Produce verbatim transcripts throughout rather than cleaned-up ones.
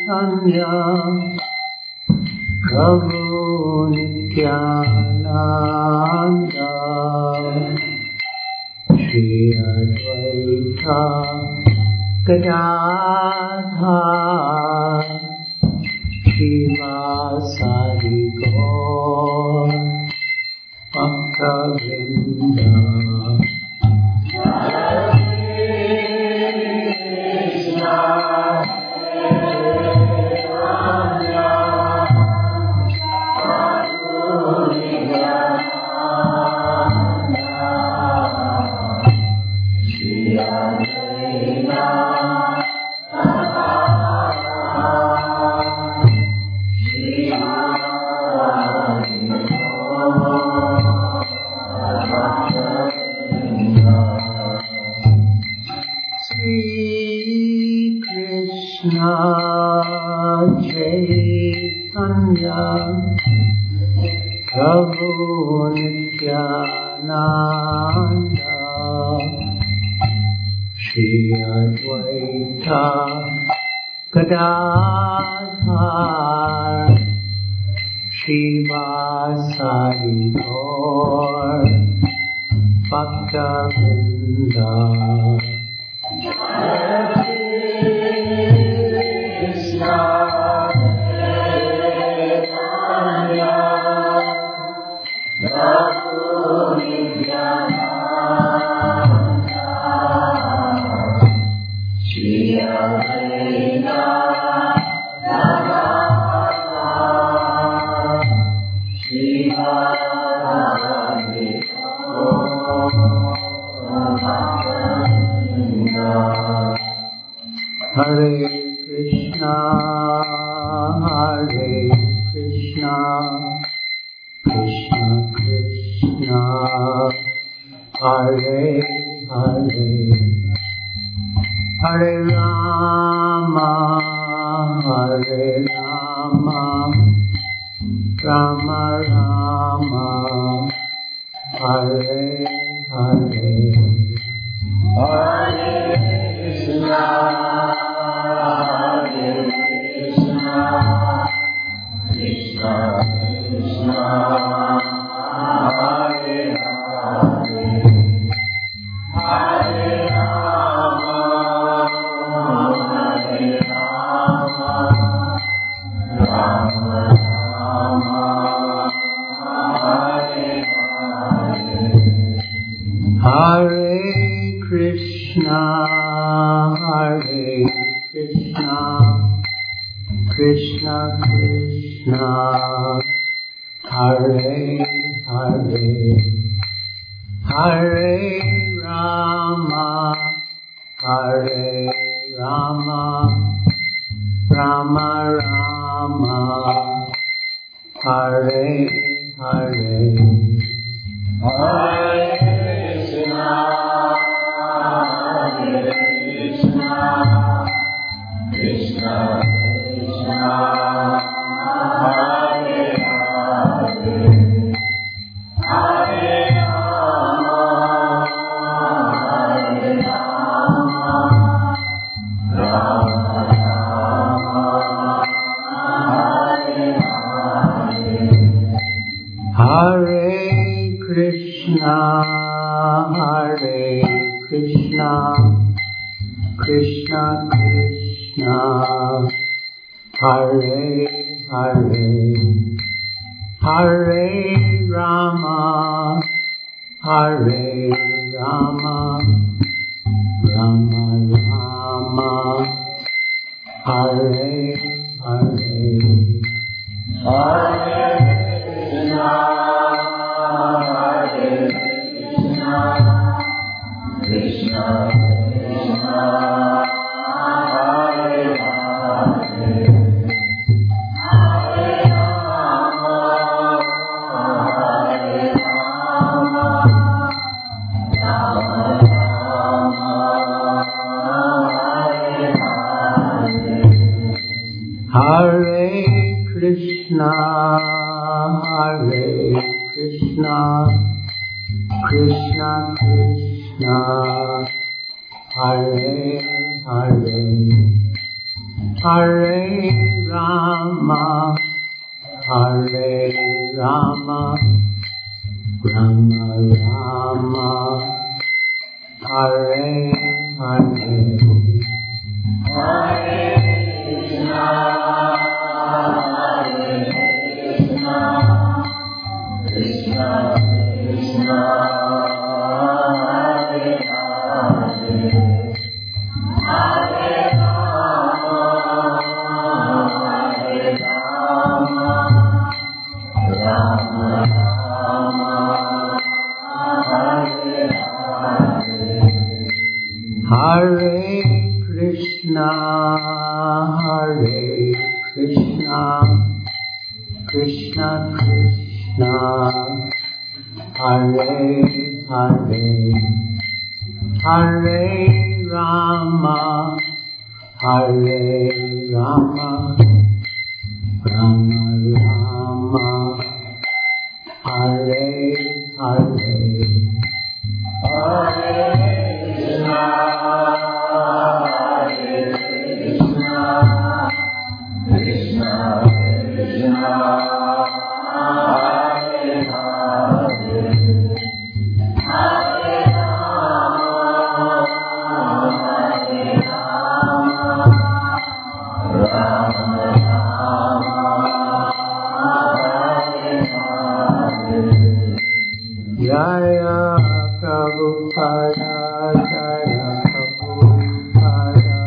Chaitanya Prabhu Nityananda Shri Advaita Gadadhar Srivasadi Gaur Bhakta-vrinda. Prabhu Nityananda Shri Advaita Gadadhar Srivasadi Gaur Bhakta-vrinda. Hare Krishna, Hare Krishna, Krishna Krishna, Hare Hare, Hare Rama, Hare Rama, Rama Rama, Hare Hare, Hare Krishna. Krishna Krishna, Hare Hare, Hare Rama, Hare Rama, Rama Rama, Hare Hare, Hare Krishna, Hare Krishna, Krishna Krishna Krishna, Hare Hare, Hare Rama, Hare Rama, Rama Rama, Hare Hare, Hare Krishna, Hare Krishna, Krishna Krishna, Hare Hare, Hare Rama, Hare Rama, Rama Rama, Hare Hare, Hare Krishna, Hare Krishna, Krishna Krishna, Hare Hare, Hare Rama, Hare Rama, Rama Rama, Hare Hare, Hare Krishna, Hare Krishna, Krishna Krishna, Hare Hare, Hare Rama, Hare Rama, Rama Rama, Hare Hare, Hare Krishna, Hare Krishna, Krishna Krishna, Hare Hare, Hare Rama, Hare Rama, Rama Rama, Hare Hare, Hare Krishna, Hare Krishna, Krishna Krishna, Jaya Prabhupada, Jaya Prabhupada,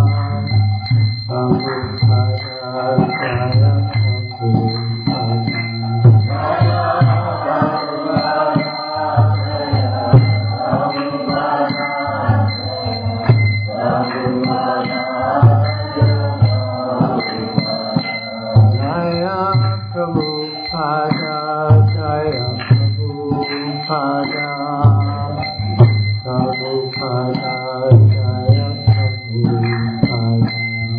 Prabhupada, Jaya Prabhupada, Jaya Prabhupada, Jaya Prabhupada, Prabhupada, Jaya Prabhupada,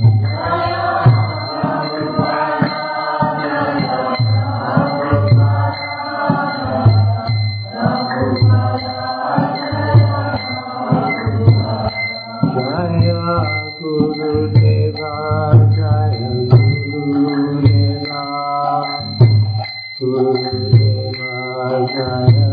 Jaya Gurudeva, Jaya Gurudeva, Gurudeva, Jaya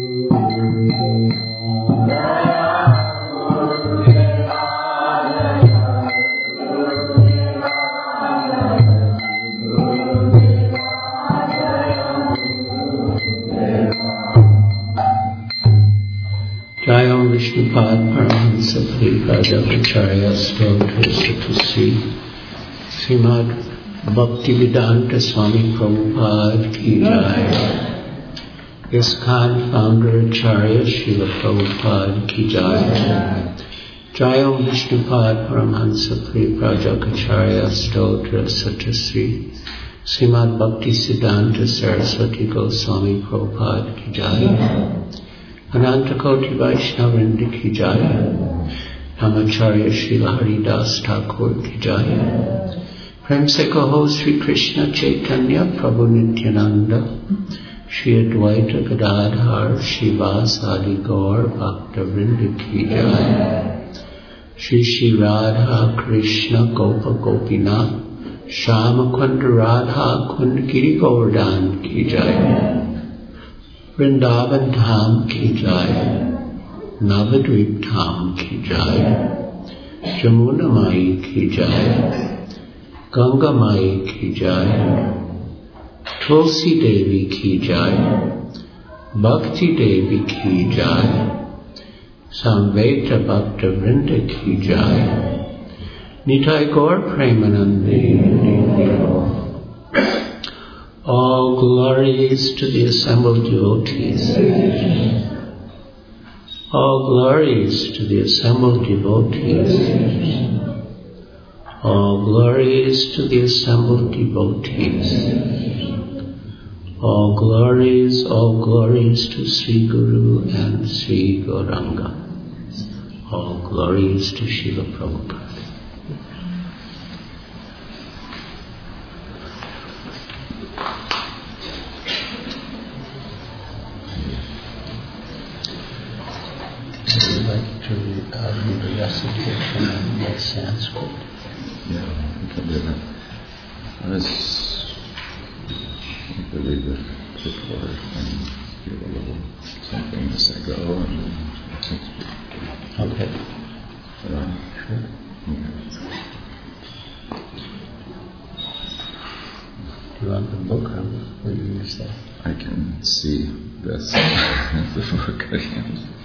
Jayam Vishnupad Paramahansa Paripradakacharya Stotra Satusi Srimad Bhaktivedanta Swami Prabhupada Ki Jai, ISKCON Founder Acharya Srila Prabhupada Ki Jai, Jayam Vishnupad Paramahansa Paripradakacharya Stotra Satusi Srimad Bhaktisiddhanta Saraswati Goswami Prabhupada Ki Jai, Anantakoti Vaishnavrinda Ki Jai, Namacharya Srila Haridas Thakur Ki Jai, Prem se kaho Sri Krishna Chaitanya Prabhu Nityananda, Shri Advaita Gadadhar Shivasadi Gaur Bhakta Vrinda Ki Jai, Shri Shri Radha Krishna Gopa Gopinath Shama Kunda Radha Kunda Giri Govardhan Ki Jai, Vrindavan Dham Ki Jai, Navadvip Dham Ki Jai, Jamuna Mai Ki Jai, Ganga Mai Ki Jai, Tulsi Devi Ki Jai, Bhakti Devi Ki Jai, Samveta Bhakta Vrinda Ki Jai, Nitai Gaur Premanande. All glories to the assembled devotees. All glories to the assembled devotees. All glories to the assembled devotees. All glories, all glories to Sri Guru and Sri Gauranga. All glories to Srila Prabhupada. I'd like to uh, read a recitation in Sanskrit. Yeah, we can do that. Let's read the quick word and give a little something as I go. And Okay. Uh, Sure. Okay. Do you want the book or what do you say? I can see this the book. I can see.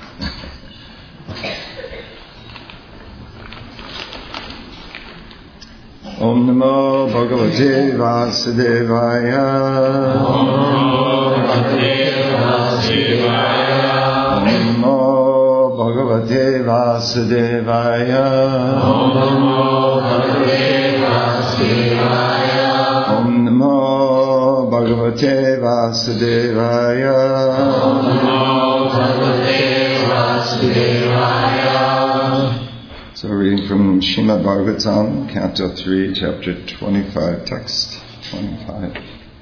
Om Namo Bhagavate Vasudevaya. Om Namo Bhagavate Vasudevaya. Om Namo Bhagavate Vasudevaya. Om Namo Bhagavate Vasudevaya. Om Namo Bhagavate Vasudevaya. Om Namo Bhagavate Vasudevaya. So reading from Srimad Bhagavatam, Canto three, Chapter twenty-five, Text twenty-five.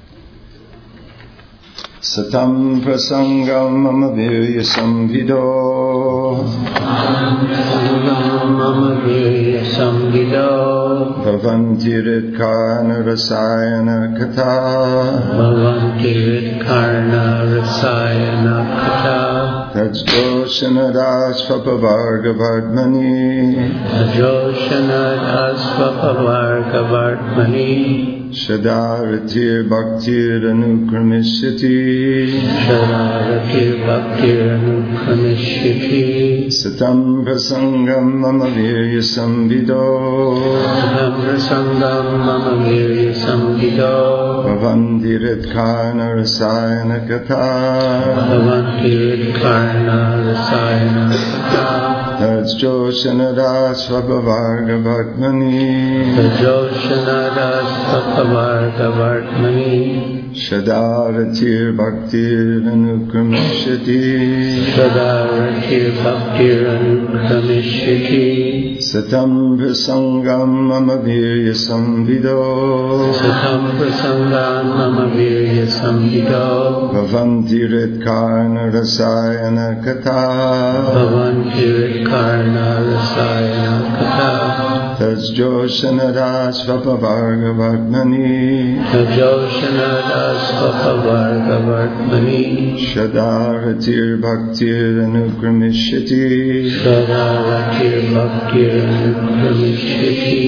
Satam prasangam mama virya samvido. Satam prasangam mama virya samvido. Bhavanti ritkarna rasayana katha. Bhavanti ritkarna rasayana katha. Tajoshanadasvapavargavardmani. Tajoshanadasvapavargavardmani. Shadaratir bhaktir anukramishyati. Shadaratir bhaktir anukramishyati. Satam prasangam mama virya samvido. Satam prasangam mama virya samvido. Bhavanti ritkarna rasayana katha. Bhavanti ritkarna rasayana katha. Tajoshanadasvapavargavardmani. Tajoshanadasvapavargavardmani. Shadaratir bhaktir anukramishyati. Shadaratir bhaktir anukramishyati. Satam prasangam mama virya samvido. Satam prasangam mama virya samvido. Bhavanti ritkarna rasayana katha. Bhavanti ritkarna rasayana katha. Tajoshanadasvapavargavardmani. Tajoshanadasvapavargavardmani. Shadaratir bhaktir anukramishyati. Shadaratir bhaktir anukramishyati.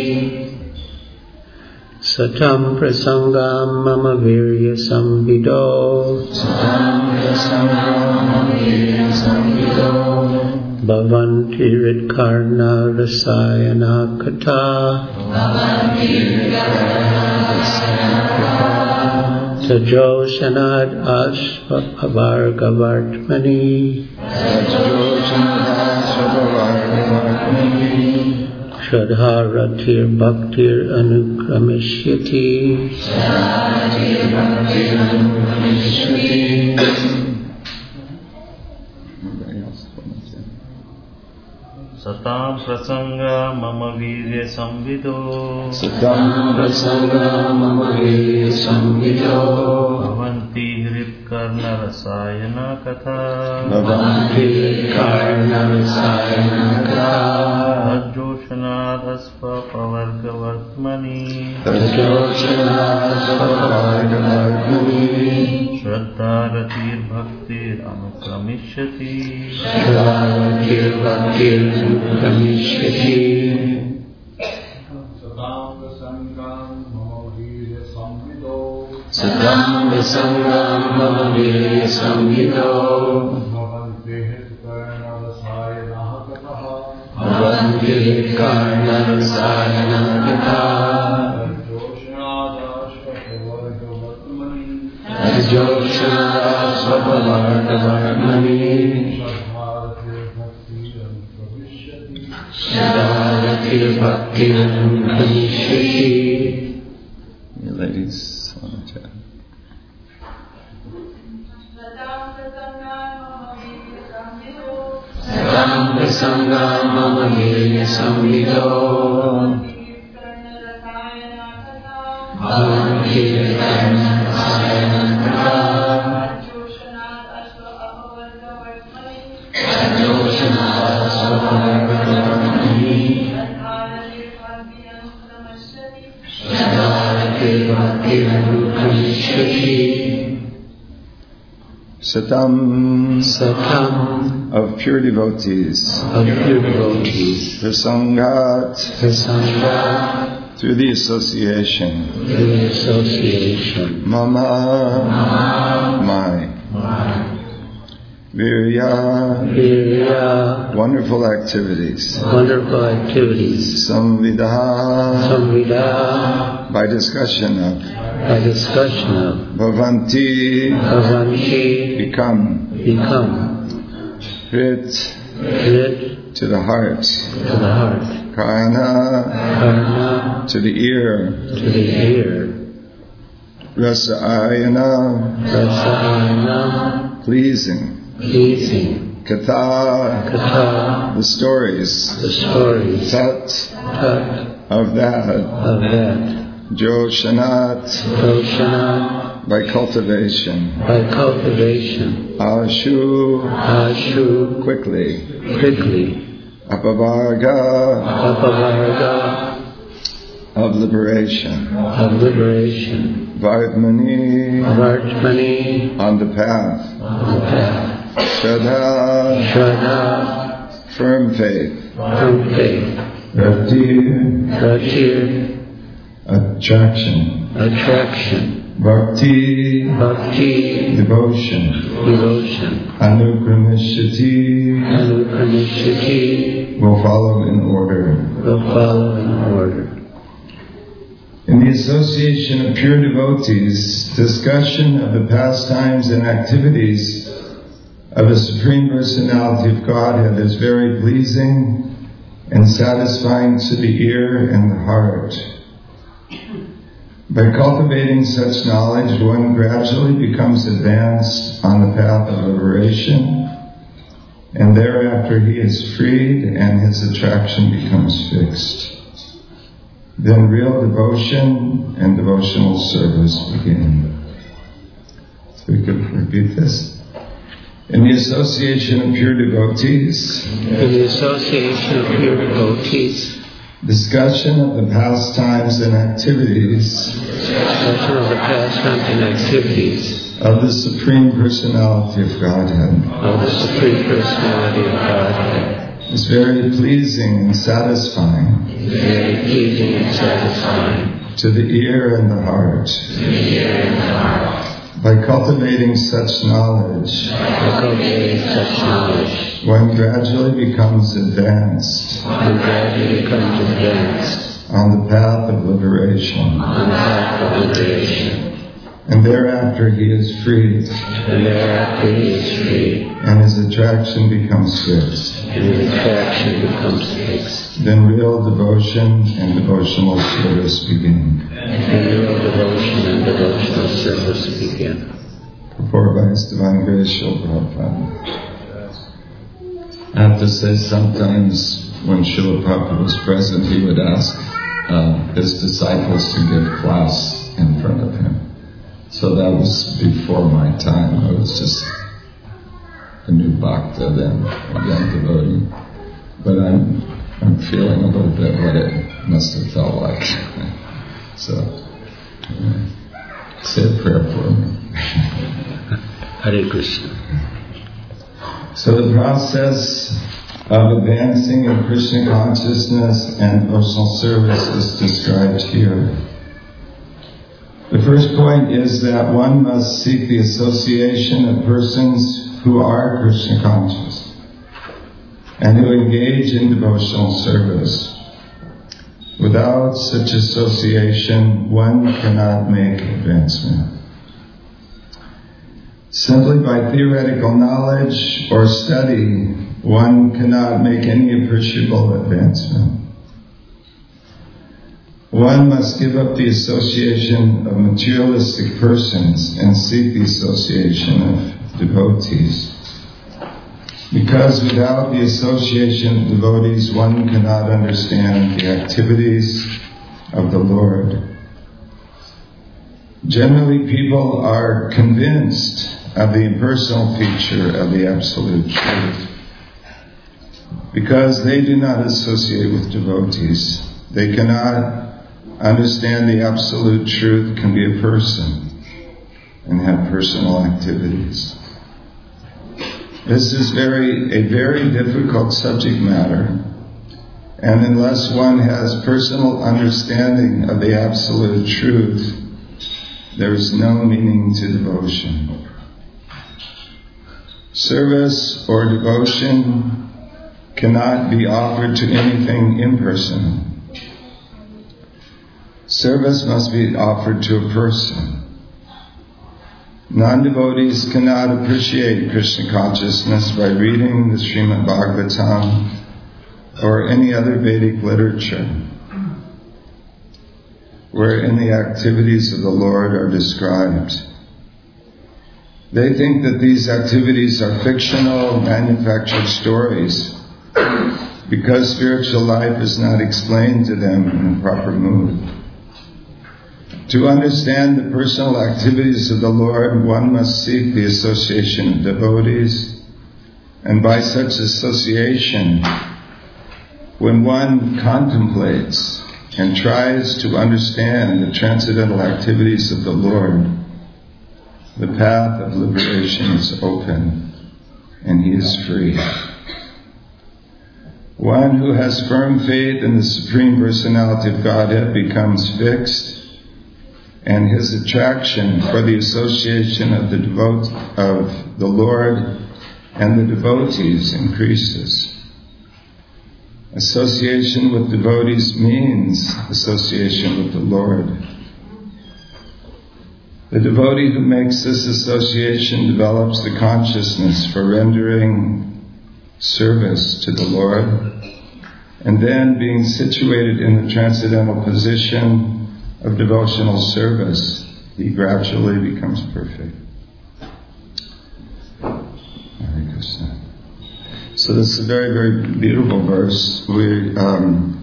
Satam prasangam mama virya samvido. Satam prasangam mama virya samvido. Bhavanti ritkarna rasayana katha. Bhavanti ritkarna rasayana katha. Tajoshanad asvapavargavardmani. Tajoshanadasvapavargavardmani. Shadharatir bhaktir anukramishyati. Shadharatir bhaktir anukramishyati. Satam prasanga mama virya samvido. Satam prasanga mama virya samvido. Bhavanti hritkarna rasayana katha. Bhavanti hritkarna rasayana katha. Tajoshanadasvapavargavardmani. Tajoshanadasvapavargavardmani. Shraddharatir bhaktir anukramishyati. Shadharatir bhaktir anukramishyati. Satam prasangam mama virya samvido. Satam prasangam mama virya samvido. Bhavanti ritkarna rasayana katha. Bhavanti ritkarna rasayana katha. Tajoshanadasvapavargavardmani. Tajoshanadasvapavargavardmani. Shadharatir bhaktir anukramishyati. You ladies want to chat? Satam prasangam mama virya samvido. Bhavanti ritkarna rasayana katha. Tajoshanadasvapavargavardmani. Satam Satam of pure devotees, of pure devotees, Prasangat Prasangat through the association, through the association, Mama, my, Virya, Virya, wonderful activities, wonderful activities, Samvida, Samvida, by discussion of, by discussion of, Bhavanti, Bhavanti, become, become, Hrit, Hrit, to the heart, to the heart, Karna, Karna, to the ear, to the ear, Rasa ayana, Rasayana, pleasing, pleasing, Katha, Katha, the stories, the stories, Tat, Tat, of that, of that, Joshanat, Roshana, by cultivation, by cultivation, Ashu, Ashu, quickly, quickly, Apavarga, Apavarga, of liberation, of liberation, Vardmani, Vartmani, on the path, on the path, Shraddha, Shraddha, firm faith, firm faith, Rati, Pratir, attraction, attraction, Bhakti, Bhakti, devotion, devotion, Anukramishati, Anupranishati, will follow in order. will follow in order. In the association of pure devotees, discussion of the pastimes and activities of the Supreme Personality of Godhead is very pleasing and satisfying to the ear and the heart. By cultivating such knowledge, one gradually becomes advanced on the path of liberation, and thereafter he is freed and his attraction becomes fixed. Then real devotion and devotional service begin. So we could repeat this. In the association of pure devotees, In the association of pure devotees, discussion of the pastimes and activities discussion of the pastimes and activities of the Supreme Personality of Godhead of the Supreme Personality of Godhead is very pleasing and satisfying is very pleasing and satisfying to the ear and the heart. to the ear and the heart. By cultivating such knowledge, By cultivating such knowledge, one gradually becomes advanced one gradually becomes advanced on the path of liberation, on the path of liberation, and thereafter he is freed, and thereafter he is free, and his attraction becomes fixed. and his attraction becomes fixed. Then real devotion and devotional service begin. And real devotion and devotional service begin. Performed by His Divine Grace, Srila Prabhupada. I have to say, sometimes when Srila Prabhupada was present, he would ask uh, his disciples to give class in front of him. So that was before my time. I was just a new bhakta then, a young devotee. But I'm I'm feeling a little bit what it must have felt like. So, uh, say a prayer for me. Hare Krishna. So the process of advancing in Krishna consciousness and devotional service is described here. The first point is that one must seek the association of persons who are Krishna conscious and who engage in devotional service. Without such association, one cannot make advancement. Simply by theoretical knowledge or study, one cannot make any appreciable advancement. One must give up the association of materialistic persons and seek the association of devotees. Because without the association of devotees, one cannot understand the activities of the Lord. Generally, people are convinced of the impersonal feature of the Absolute Truth. Because they do not associate with devotees, they cannot understand the Absolute Truth can be a person and have personal activities. This is very a very difficult subject matter, and unless one has personal understanding of the absolute truth, there is no meaning to devotion. Service or devotion cannot be offered to anything impersonal. Service must be offered to a person. Non-devotees cannot appreciate Krishna consciousness by reading the Srimad Bhagavatam or any other Vedic literature, wherein the activities of the Lord are described. They think that these activities are fictional, manufactured stories, because spiritual life is not explained to them in a proper mood. To understand the personal activities of the Lord, one must seek the association of devotees, and by such association, when one contemplates and tries to understand the transcendental activities of the Lord, the path of liberation is open and he is free. One who has firm faith in the Supreme Personality of Godhead becomes fixed, and his attraction for the association of the devote of the Lord and the devotees increases. Association with devotees means association with the Lord. The devotee who makes this association develops the consciousness for rendering service to the Lord, and then being situated in the transcendental position of devotional service, he gradually becomes perfect. Hare Krishna. So this is a very, very beautiful verse. We, um,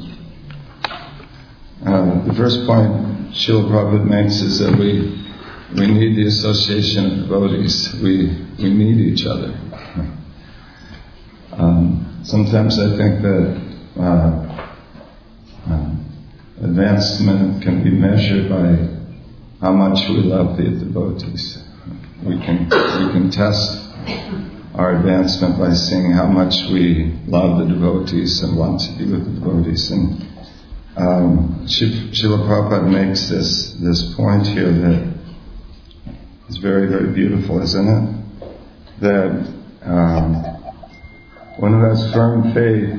uh, the first point Srila Prabhupada makes is that we we need the association of devotees. We we need each other. Um, sometimes I think that uh, uh, advancement can be measured by how much we love the devotees. We can we can test our advancement by seeing how much we love the devotees and want to be with the devotees. And um, Srila Prabhupada makes this this point here that is very, very beautiful, isn't it? That um, one who has firm faith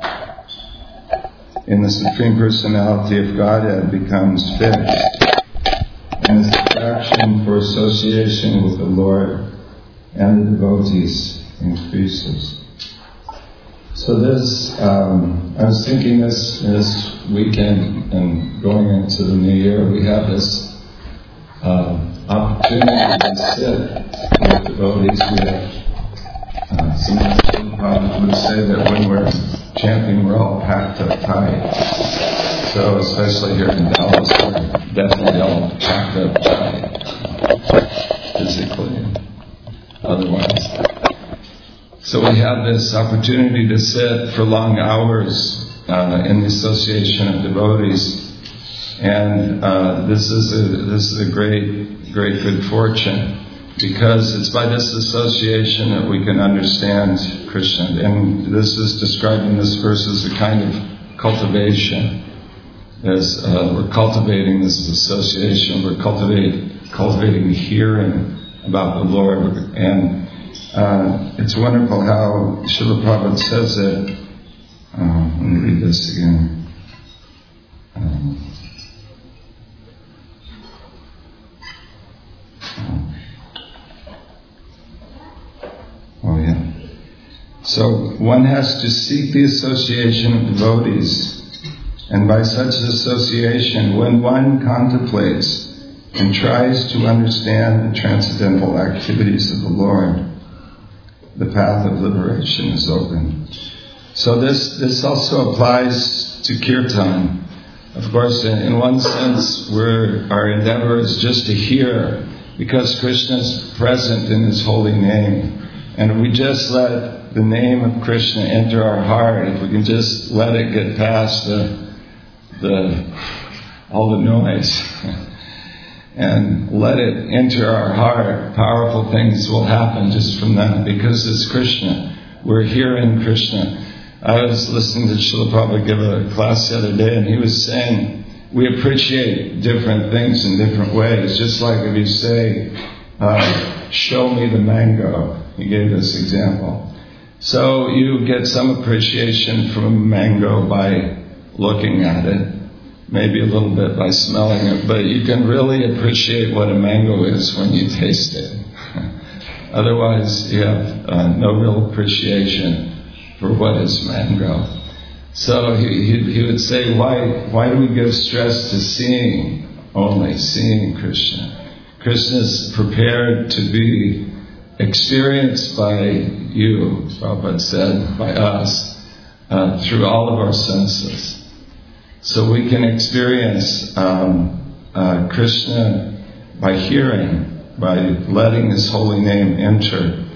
in the Supreme Personality of Godhead becomes fixed, and his attraction for association with the Lord and the devotees increases. So this, um, I was thinking this this weekend and going into the new year, we have this uh, opportunity to sit with devotees. We have uh, some Prabhupada would say that when we're chanting, we're all packed up tight. So especially here in Dallas, we're definitely all packed up tight, physically and otherwise. So we have this opportunity to sit for long hours uh, in the association of devotees, and uh, this is a this is a great great good fortune, because it's by this association that we can understand Krishna. And this is describing this verse as a kind of cultivation. As uh, we're cultivating this association, we're cultivating cultivating hearing about the Lord. And uh, it's wonderful how Srila Prabhupada says it. Uh, let me read this again. Um, Oh yeah. So one has to seek the association of devotees, and by such association, when one contemplates and tries to understand the transcendental activities of the Lord, the path of liberation is open. So this this also applies to kirtan. Of course, in, in one sense, we're, our endeavor is just to hear, because Krishna is present in His holy name. And if we just let the name of Krishna enter our heart, if we can just let it get past the, the all the noise, and let it enter our heart, powerful things will happen just from that, because it's Krishna. We're hearing Krishna. I was listening to Srila Prabhupada give a class the other day, and he was saying we appreciate different things in different ways. Just like if you say, uh, show me the mango. He gave this example. So you get some appreciation from a mango by looking at it, maybe a little bit by smelling it, but you can really appreciate what a mango is when you taste it. Otherwise, you have uh, no real appreciation for what is mango. So he, he, he would say, why, why do we give stress to seeing only, seeing Krishna? Krishna is prepared to be experienced by you, Prabhupada said, by us, uh, through all of our senses. So we can experience um, uh, Krishna by hearing, by letting His holy name enter,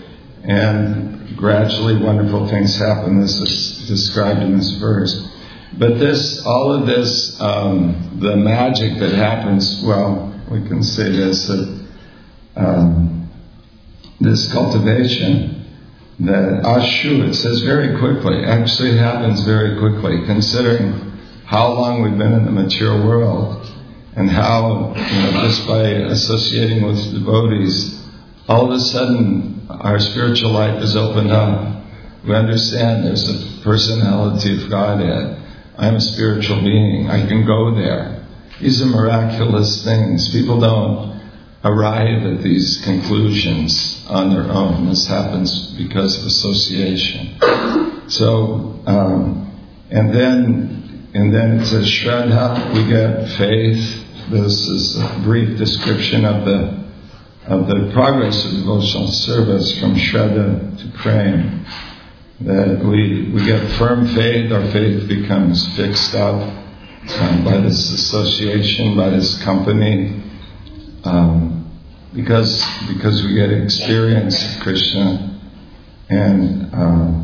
and gradually wonderful things happen. This is described in this verse. But this, all of this, um, the magic that happens, well, we can say this, that um, this cultivation, that ashu, it says very quickly, actually happens very quickly, considering how long we've been in the material world, and how, you know, just by associating with devotees, all of a sudden our spiritual life is opened up. We understand there's a personality of Godhead. I'm a spiritual being. I can go there. These are miraculous things. People don't arrive at these conclusions on their own. This happens because of association. So, um, and then And then it says Shraddha, we get faith. This is a brief description of the of the progress of devotional service from Shraddha to Prem. That we, we get firm faith, our faith becomes fixed up um, by this association, by this company, um, because because we get experience of Krishna and um,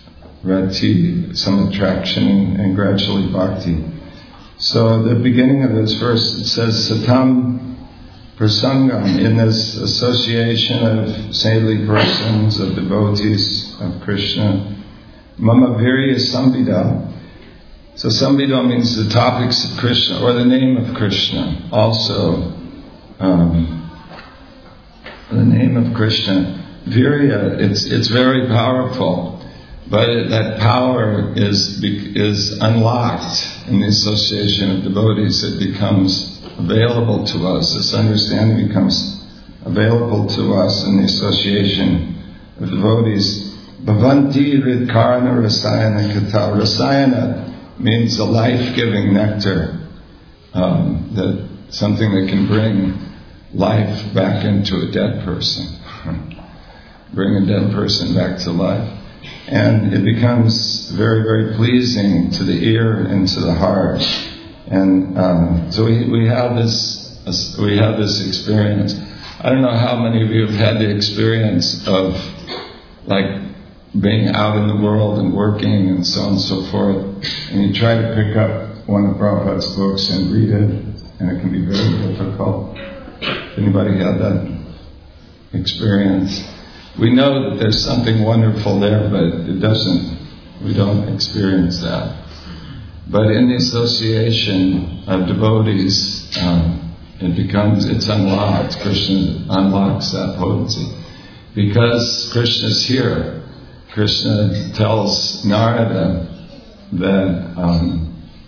Rati, some attraction, and, and gradually bhakti. So the beginning of this verse, it says, Satam Prasangam, in this association of saintly persons, of devotees of Krishna, Mama Virya Sambhida. So Sambhida means the topics of Krishna, or the name of Krishna. Also, um, the name of Krishna. Virya, it's it's very powerful. But that power is is unlocked in the association of devotees. It becomes available to us. This understanding becomes available to us in the association of devotees. Bhavanti Ridkarna Rasayana Kata. Rasayana means a life-giving nectar, um, that something that can bring life back into a dead person. Bring a dead person back to life. And it becomes very, very pleasing to the ear and to the heart. And um, so we, we have this we have this experience. I don't know how many of you have had the experience of like being out in the world and working and so on and so forth, and you try to pick up one of Prabhupada's books and read it, and it can be very difficult. Anybody had that experience? We know that there's something wonderful there, but it doesn't, we don't experience that. But in the association of devotees, um, it becomes, it's unlocked. Krishna unlocks that potency. Because Krishna's here. Krishna tells Narada that um,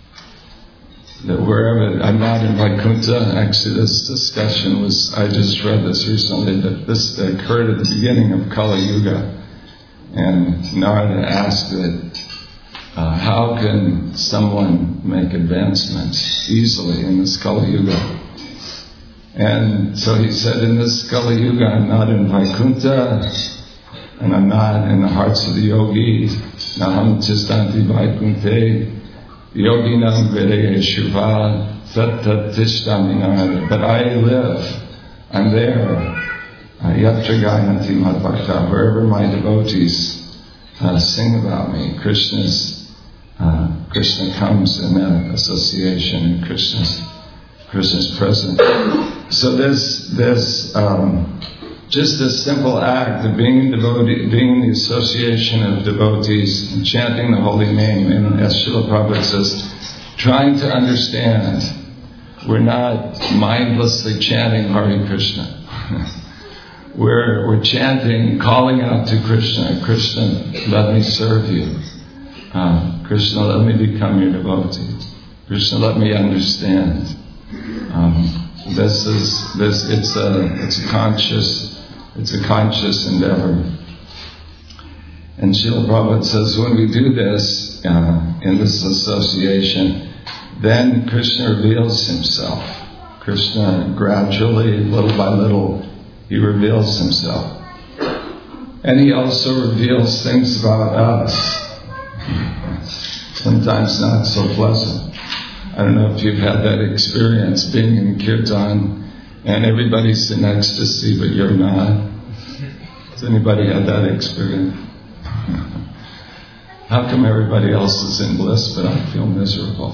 that wherever, I'm not in Vaikuntha. Actually, this discussion was, I just read this recently, that this occurred at the beginning of Kali Yuga. And Narada asked that, uh, how can someone make advancements easily in this Kali Yuga? And so he said, in this Kali Yuga, I'm not in Vaikuntha, and I'm not in the hearts of the yogis. Naham tistanti Vaikunthe. Yoginam Videyeshuva Sattatishtami. But I live, I'm there. Yatra Gayanti Madhbhakta, wherever my devotees uh, sing about me, Krishna's, uh, Krishna comes in that association, and Krishna's Krishna's present. So this, this, um, just this simple act of being devotee, being in the association of devotees and chanting the holy name, and as Srila Prabhupada says, trying to understand, we're not mindlessly chanting Hare Krishna. We're, we're chanting, calling out to Krishna, Krishna, let me serve you. Uh, Krishna, let me become your devotee. Krishna, let me understand. Um, this is this. It's a it's a conscious it's a conscious endeavor. And Srila Prabhupada says when we do this uh, in this association, then Krishna reveals himself. Krishna gradually, little by little, he reveals himself, and he also reveals things about us. Sometimes not so pleasant. I don't know if you've had that experience being in Kirtan and everybody's in ecstasy but you're not. Has anybody had that experience? How come everybody else is in bliss but I feel miserable?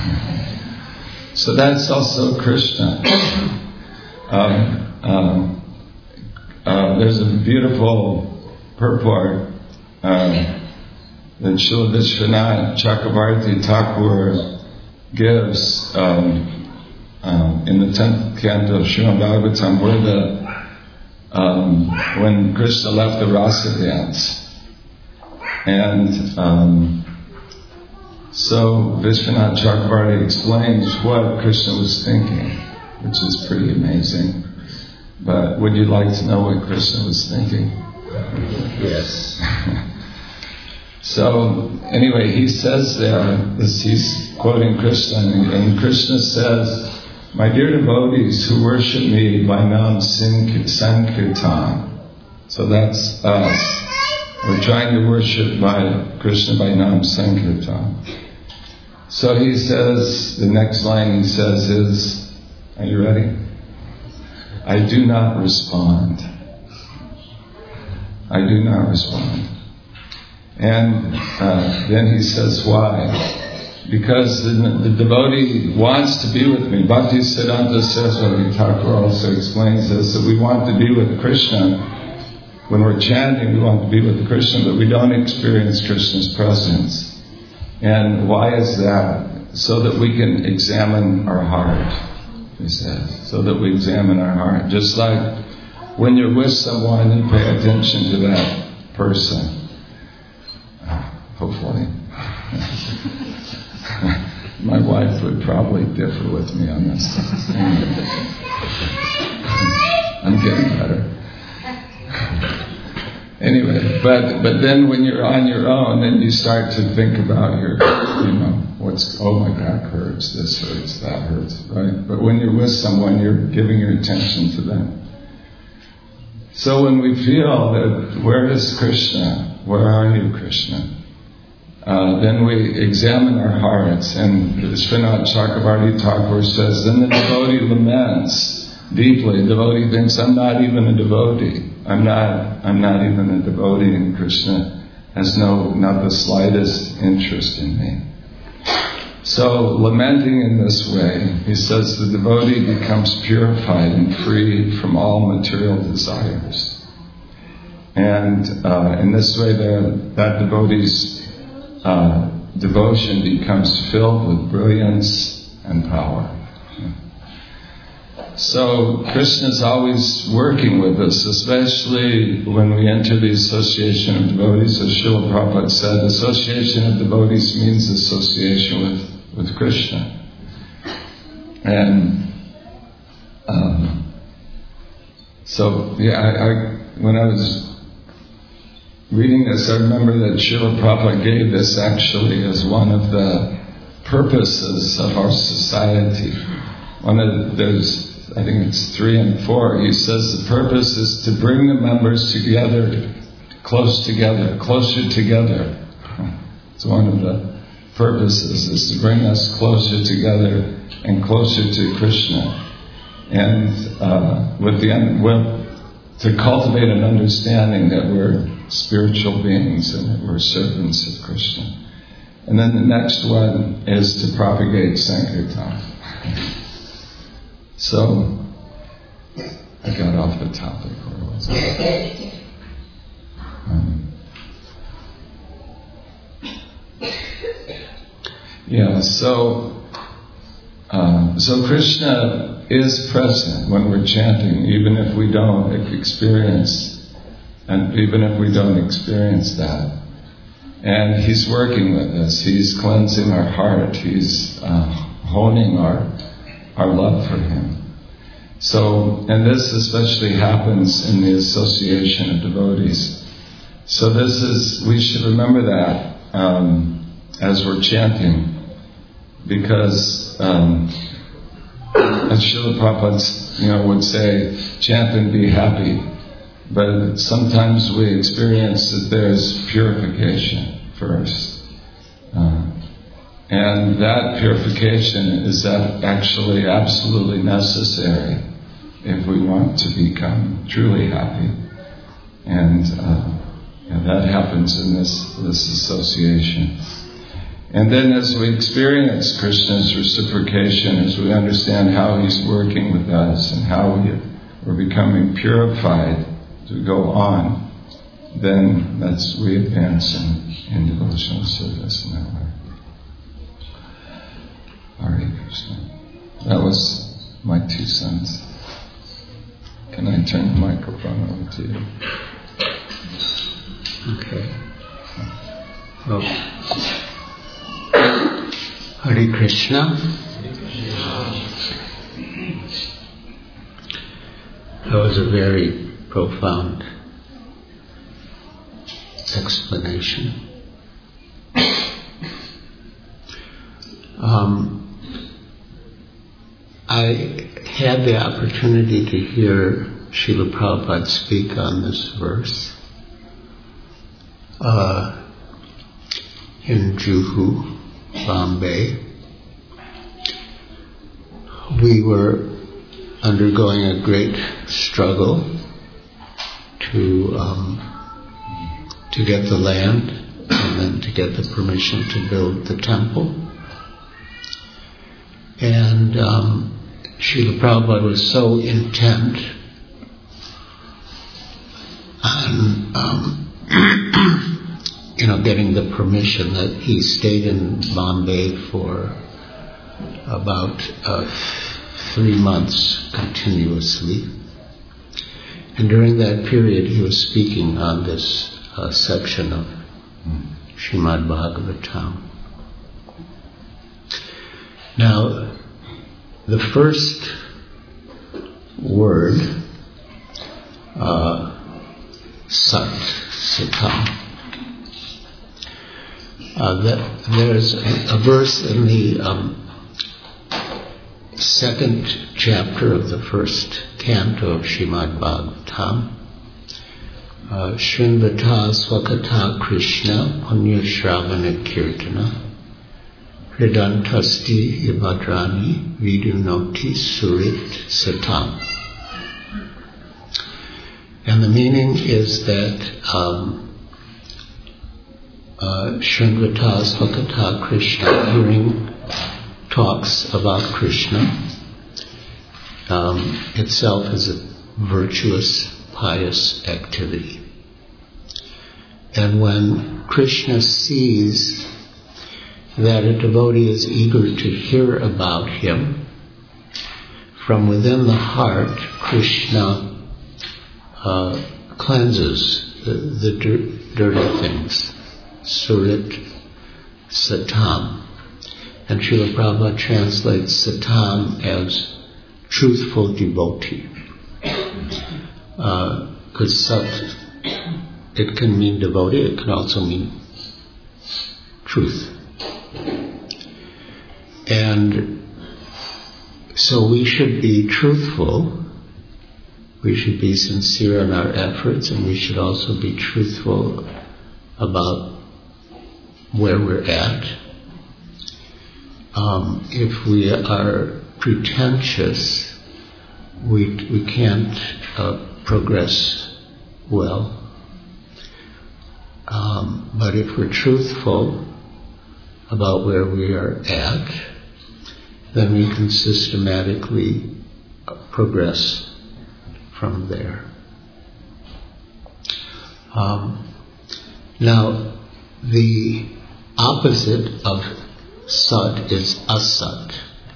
So that's also Krishna. Um, um, uh, there's a beautiful purport uh, that Srila Vishwanath Chakravarti Thakur gives um, um, in the tenth canto of Srimad Bhagavatam, where the um, when Krishna left the rasa dance, and um, so Vishwanath Chakravarti explains what Krishna was thinking, which is pretty amazing. But would you like to know what Krishna was thinking? Yes. So anyway, he says there, this, he's quoting Krishna, and Krishna says, my dear devotees who worship me by Nam Sankirtan. So that's us. We're trying to worship by Krishna by Nam Sankirtan. So he says, the next line he says is, are you ready? I do not respond. I do not respond. And uh, then he says, why? Because the, the devotee wants to be with me. Bhakti Siddhanta Saraswati Thakur also explains this, that we want to be with Krishna. When we're chanting, we want to be with Krishna, but we don't experience Krishna's presence. And why is that? So that we can examine our heart, he says. So that we examine our heart. Just like when you're with someone, you pay attention to that person. Hopefully. My wife would probably differ with me on this. I'm getting better. Anyway, but but then when you're on your own, then you start to think about your, you know, what's, oh my back hurts, this hurts, that hurts, right? But when you're with someone, you're giving your attention to them. So when we feel that, where is Krishna? Where are you, Krishna? Uh, then we examine our hearts, and Srinath Chakravarti Thakur says, then the devotee laments deeply. The devotee thinks, I'm not even a devotee. I'm not, I'm not even a devotee, and Krishna has no, not the slightest interest in me. So, lamenting in this way, he says the devotee becomes purified and freed from all material desires. And uh, in this way, the, that devotee's Uh, devotion becomes filled with brilliance and power. So Krishna is always working with us, especially when we enter the association of devotees. As Srila Prabhupada said, association of devotees means association with, with Krishna. And um, so, yeah, I, I, when I was reading this, I remember that Srila Prabhupada gave this actually as one of the purposes of our society. One of those, I think it's three and four, he says the purpose is to bring the members together, close together, closer together. It's one of the purposes, is to bring us closer together and closer to Krishna. And uh, with the with, to cultivate an understanding that we're spiritual beings and that we're servants of Krishna. And then the next one is to propagate Sankirtan. So, I got off the topic. Where was I? Um, yeah, so, uh, so Krishna is present when we're chanting, even if we don't experience, and even if we don't experience that. And He's working with us. He's cleansing our heart. He's uh, honing our our love for Him. So, and this especially happens in the association of devotees. So this is, we should remember that um, as we're chanting, because um, as Srila Prabhupada, you know, would say, chant and be happy. But sometimes we experience that there's purification first. Uh, and that purification is that actually absolutely necessary if we want to become truly happy. And, uh, and that happens in this, this association. And then as we experience Krishna's reciprocation, as we understand how He's working with us and how we, we're becoming purified to go on, then that's we advance in, in devotional service in that way. Hare Krishna. That was my two cents. Can I turn the microphone over to you? Okay. Well, Hare Krishna. That was a very profound explanation. Um, I had the opportunity to hear Srila Prabhupada speak on this verse uh, in Juhu, Bombay. We were undergoing a great struggle to um, to get the land and then to get the permission to build the temple. And um, Srila Prabhupada was so intent on um, you know, getting the permission that he stayed in Bombay for about uh, three months continuously. And during that period he was speaking on this uh, section of Srimad Bhagavatam. Now, the first word, uh, Sat, Satam, uh, that there's a, a verse in the um, second chapter of the first canto of Srimad Bhagavatam, uh, Shrinvata Swakata Krishna Punya Shravana Kirtana Hridantasti Ibadrani Vidunoti Surit Satam. And the meaning is that um, uh, Shrinvata Swakata Krishna, hearing talks about Krishna, um, itself is a virtuous, pious activity. And when Krishna sees that a devotee is eager to hear about him, from within the heart, Krishna uh, cleanses the, the dir- dirty things, Surit Satam. And Srila Prabhupada translates Satam as truthful devotee. Because uh, Sat, it can mean devotee, it can also mean truth. And so we should be truthful, we should be sincere in our efforts, and we should also be truthful about where we're at. Um, if we are pretentious, we we can't uh, progress well. Um, but if we're truthful about where we are at, then we can systematically progress from there. Um, now, the opposite of sat is asat.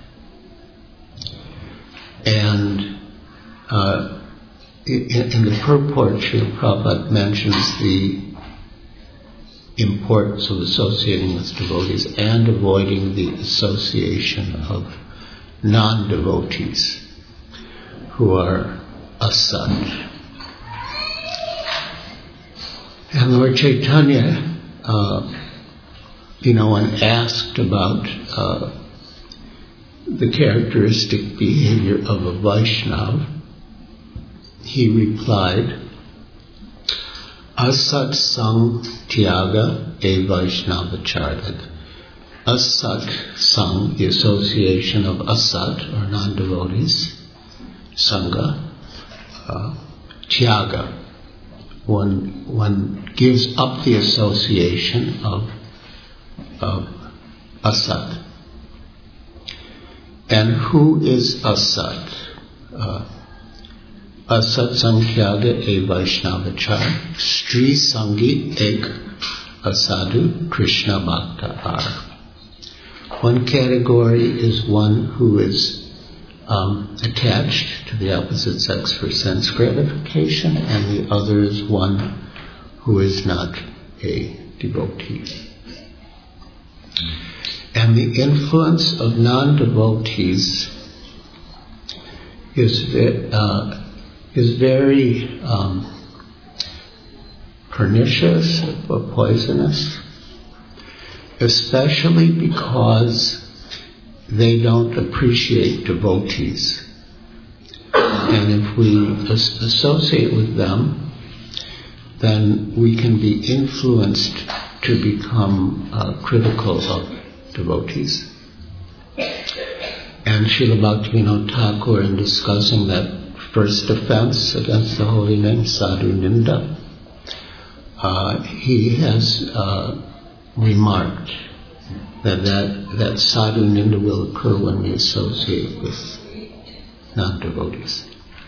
And uh, in, in the purport, Srila Prabhupada mentions the importance of associating with devotees and avoiding the association of non-devotees who are asat. And Lord Chaitanya, uh, you know, when asked about uh, the characteristic behavior of a Vaishnava, he replied, Asat sang tyaga e Vaishnava charad. Asat sang, the association of asat, or non-devotees, sangha, uh, tyaga. One, one gives up the association of, of asat. And who is asat? Uh, asat sankhyaga e Vaishnavachar, Stri Sangi ek asadu Krishna Bhakta ar. One category is one who is um, attached to the opposite sex for sense gratification, and the other is one who is not a devotee. And the influence of non-devotees is, uh, is very um, pernicious or poisonous, especially because they don't appreciate devotees. And if we as- associate with them, then we can be influenced to become uh, critical of devotees. And Srila Bhaktivinoda Thakur, in discussing that first offense against the holy name, Sadhu Ninda, uh, he has uh, remarked that, that that Sadhu Ninda will occur when we associate with non-devotees.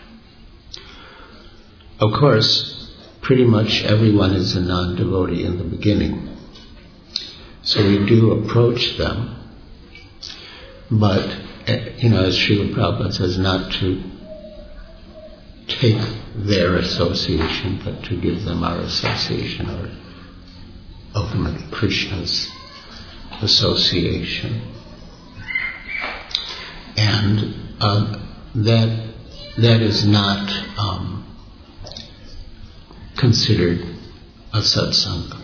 Of course, pretty much everyone is a non-devotee in the beginning. So we do approach them, but, you know, as Srila Prabhupada says, not to take their association, but to give them our association, or ultimately Krishna's association. And uh, that that is not um, considered a satsanga.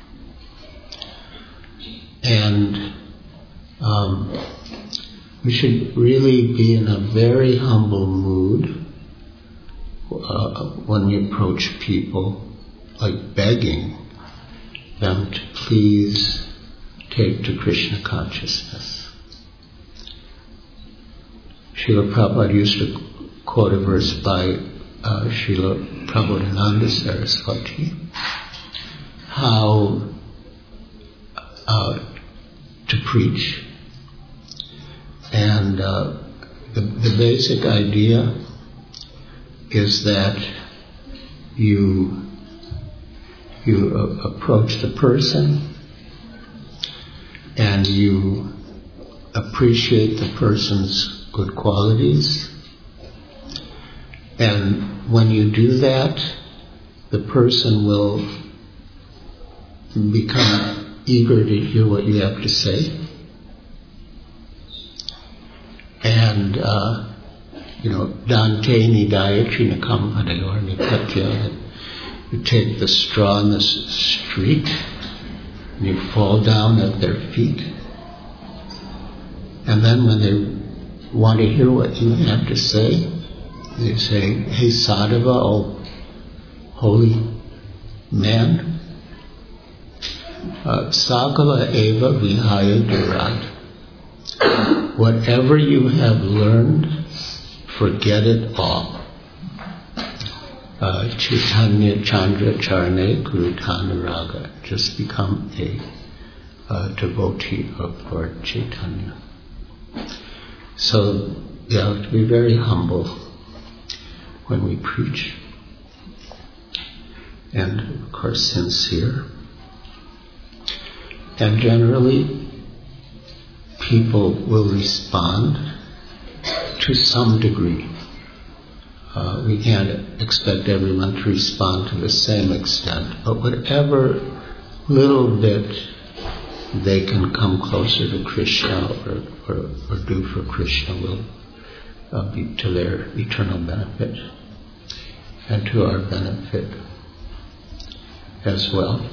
And um, we should really be in a very humble mood uh, when we approach people, like begging them to please take to Krishna consciousness. Srila Prabhupada used to quote a verse by uh, Srila Prabodhananda Saraswati, how uh, to preach. And uh, the, the basic idea is that you you uh, approach the person and you appreciate the person's good qualities. And when you do that, the person will become eager to hear what you have to say. And, uh, you know, Dante Nidaya Trinakam Padayor Nipatya, you take the straw in the street and you fall down at their feet. And then when they want to hear what you have to say, they say, "Hey Sadhava, oh holy man, uh, Sakala Eva Vihaya Durad. Whatever you have learned, forget it all. Uh, Chaitanya Chandra Charne Gurutana Raga." Just become a uh, devotee of Lord Chaitanya. So you have to be very humble when we preach. And, of course, sincere. And generally, people will respond to some degree. Uh, we can't expect everyone to respond to the same extent, but whatever little bit they can come closer to Krishna or, or, or do for Krishna will uh, be to their eternal benefit and to our benefit as well.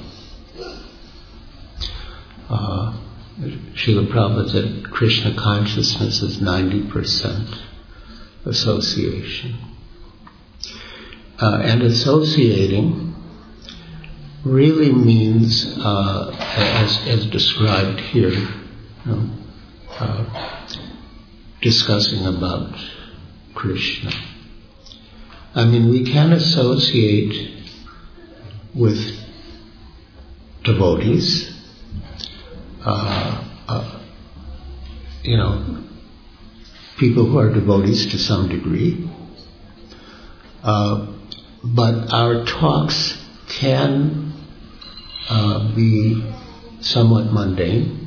Uh, Srila Prabhupada said Krishna consciousness is ninety percent association. Uh, and associating really means, uh, as, as described here, you know, uh, discussing about Krishna. I mean, we can associate with devotees, uh, uh, you know, people who are devotees to some degree, uh, but our talks can uh, be somewhat mundane.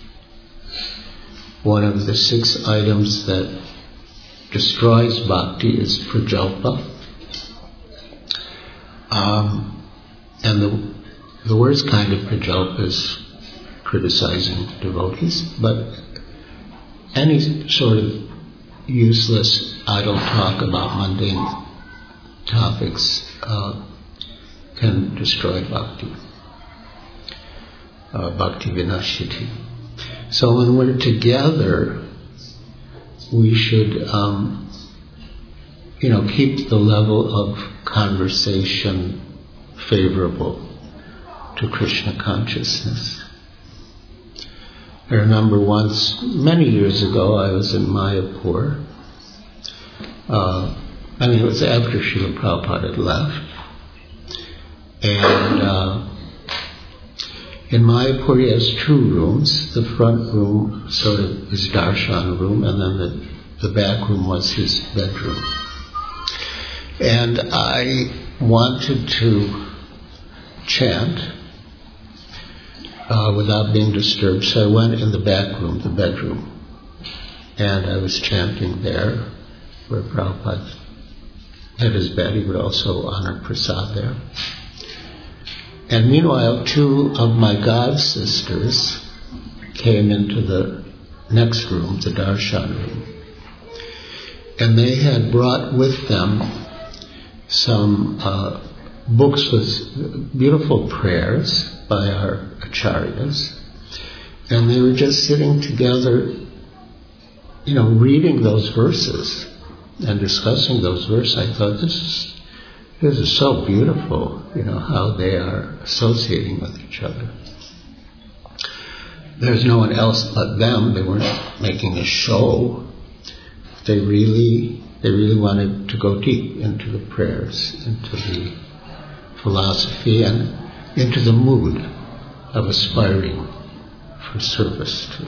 One of the six items that destroys bhakti is prajalpa. Um, and the, the worst kind of prajalpa is criticizing devotees, but any sort of useless, idle talk about mundane topics uh, can destroy bhakti. Uh, bhakti vinashiti. So when we're together, we should, um, you know, keep the level of conversation favorable to Krishna consciousness. I remember once, many years ago, I was in Mayapur. Uh, I mean, it was after Srila Prabhupada had left. And uh, in Mayapur, he has two rooms. The front room sort of his darshan room, and then the, the back room was his bedroom. And I wanted to chant uh, without being disturbed, so I went in the back room, the bedroom, and I was chanting there, where Prabhupada had his bed. He would also honor prasad there. And meanwhile, two of my god sisters came into the next room, the darshan room, and they had brought with them some uh, books with beautiful prayers by our acharyas, and they were just sitting together, you know, reading those verses and discussing those verses. I thought, this is this is so beautiful, you know, how they are associating with each other. There's no one else but them. They weren't making a show. They really, they really wanted to go deep into the prayers, into the philosophy, and into the mood of aspiring for service to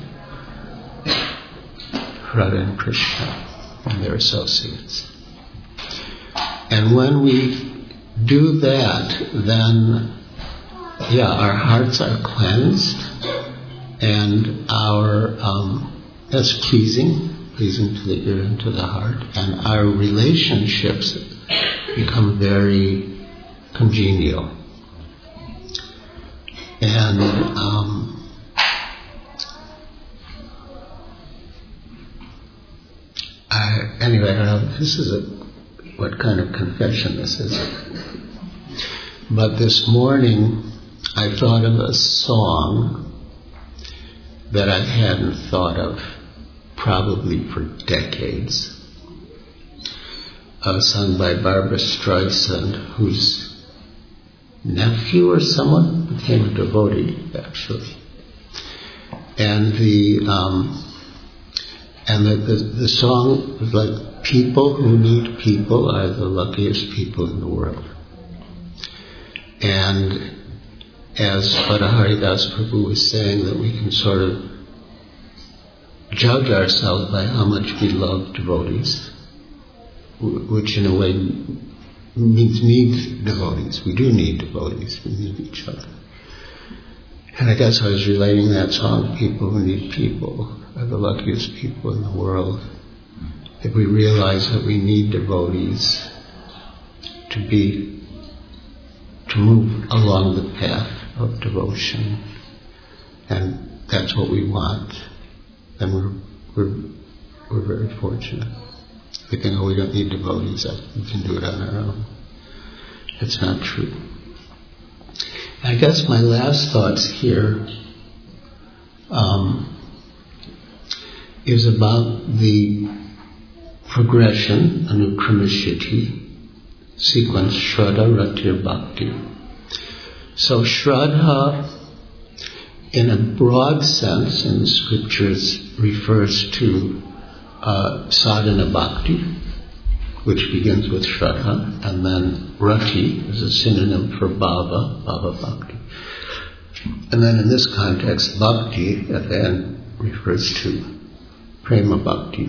Radha and Krishna and their associates. And when we do that, then, yeah, our hearts are cleansed, and our, um, that's pleasing, pleasing to the ear and to the heart, and our relationships become very congenial. And, um, I, anyway, I don't know, this is a, what kind of confession this is. But this morning, I thought of a song that I hadn't thought of probably for decades. Uh, sung by Barbara Streisand, whose nephew or someone became a devotee, actually. And the um, and the, the the song was like, people who need people are the luckiest people in the world. And as Bhattaharidas Prabhu was saying, that we can sort of judge ourselves by how much we love devotees, which in a way means need devotees. We do need devotees. We need each other. And I guess I was relating that song, people who need people are the luckiest people in the world. If we realize that we need devotees to be, to move along the path of devotion, and that's what we want, then we're we're we're very fortunate. We think, oh, we don't need devotees, we can do it on our own. It's not true. I guess my last thoughts here um, is about the progression, Anukramashriti, sequence Shraddha, Ratir, Bhakti. So Shraddha, in a broad sense, in the scriptures, refers to uh, sadhana bhakti, which begins with Shraddha, and then Rati is a synonym for Bhava, Bhava Bhakti. And then in this context, Bhakti at the end refers to Prema Bhakti.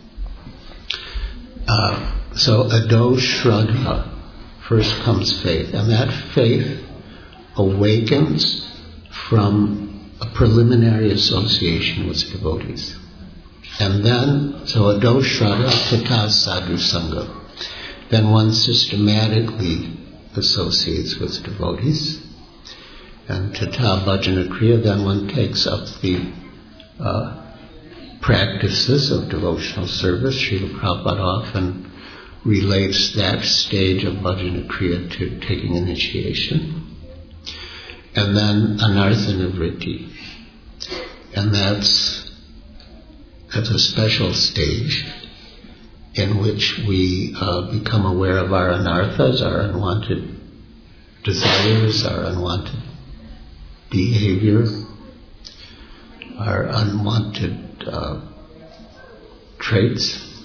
Uh, so Ado Shraddha, first comes faith, and that faith awakens from a preliminary association with devotees. And then, so Ado Shraddha Tata Sadhu Sangha. Then one systematically associates with devotees. And Tata Bhajana Kriya, then one takes up the uh, practices of devotional service. Srila Prabhupada often relates that stage of Bhajana Kriya to taking initiation. And then Anartha Nivritti. And that's That's a special stage in which we uh, become aware of our anarthas, our unwanted desires, our unwanted behavior, our unwanted uh, traits,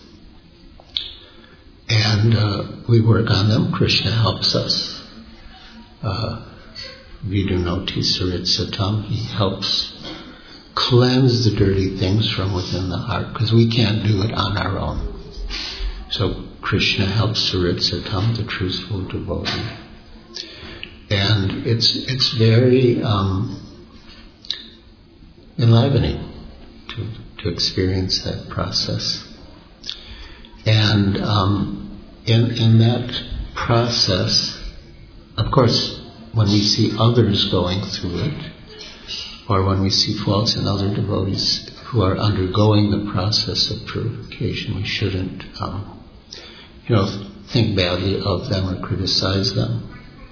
and uh, we work on them. Krishna helps us. Uh, Vidunoti Saritsatam, he helps cleanse the dirty things from within the heart, because we can't do it on our own. So Krishna helps Saritsatam, the truthful devotee. And it's it's very um, enlivening to, to experience that process. And um, in, in that process, of course, when we see others going through it, or when we see faults in other devotees who are undergoing the process of purification, we shouldn't, um, you know, think badly of them or criticize them.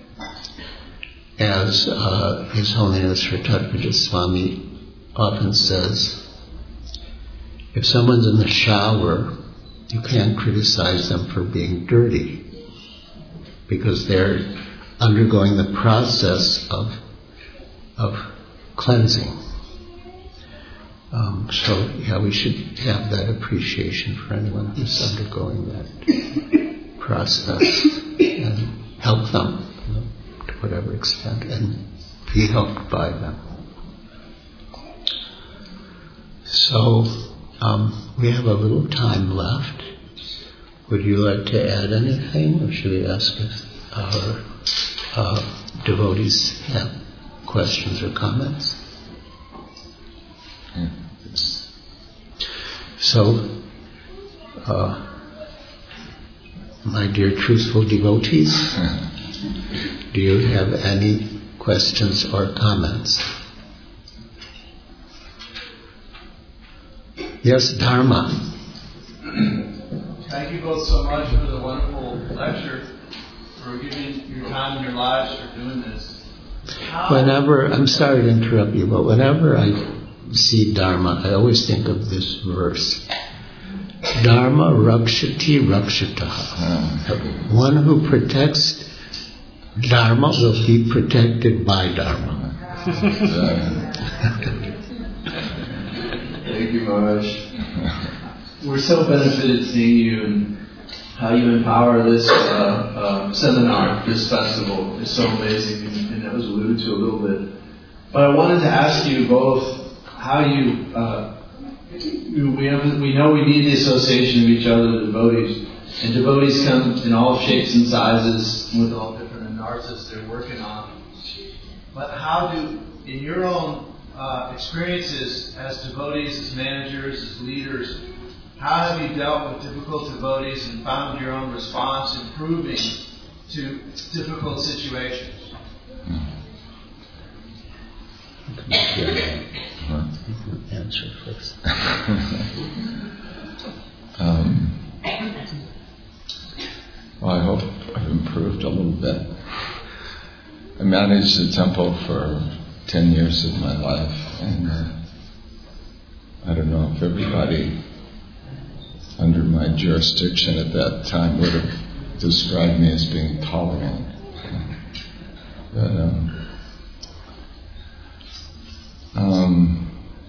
As uh, His Holiness Sritatvija Swami often says, if someone's in the shower, you can't criticize them for being dirty, because they're undergoing the process of of cleansing. Um, so, yeah, we should have that appreciation for anyone who's undergoing that process and help them, you know, to whatever extent, and be helped by them. So, um, we have a little time left. Would you like to add anything, or should we ask if our uh, devotees have questions or comments? Yeah. So, uh, my dear truthful devotees, do you have any questions or comments? Yes, Dharma. Thank you both so much for the wonderful lecture, for giving your time and your lives for doing this. How Whenever, I'm sorry to interrupt you, but whenever I see Dharma, I always think of this verse. Dharma rakshati rakshataha. One who protects Dharma will be protected by Dharma. Thank you, Maharaj. We're so benefited seeing you and how you empower this uh, uh, seminar, this festival. It's so amazing, and, and that was alluded to a little bit. But I wanted to ask you both how you uh, we have, we know we need the association of each other, the devotees, and devotees come in all shapes and sizes with all different artists they're working on. But how do, in your own uh, experiences as devotees, as managers, as leaders, how have you dealt with difficult devotees and found your own response improving to difficult situations? Answer first. um, well, I hope I've improved a little bit. I managed the temple for ten years of my life, and uh, I don't know if everybody under my jurisdiction at that time would have described me as being tolerant. But, um, um,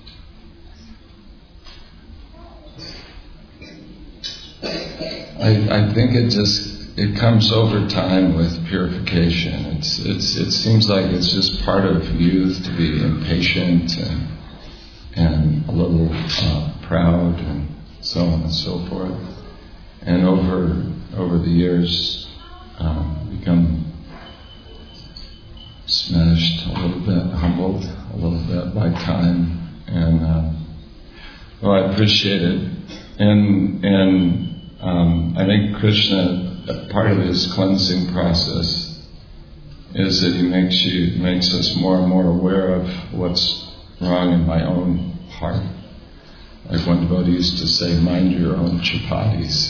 I, I think it just it comes over time with purification. It's it's it seems like it's just part of youth to be impatient and and a little uh, proud and so on and so forth. And over over the years, um, become smashed a little bit, humbled a little bit by time, and uh, well, I appreciate it. And and um, I think Krishna, part of his cleansing process is that he makes you makes us more and more aware of what's wrong in my own heart. Like one devotee used to say, mind your own chapatis.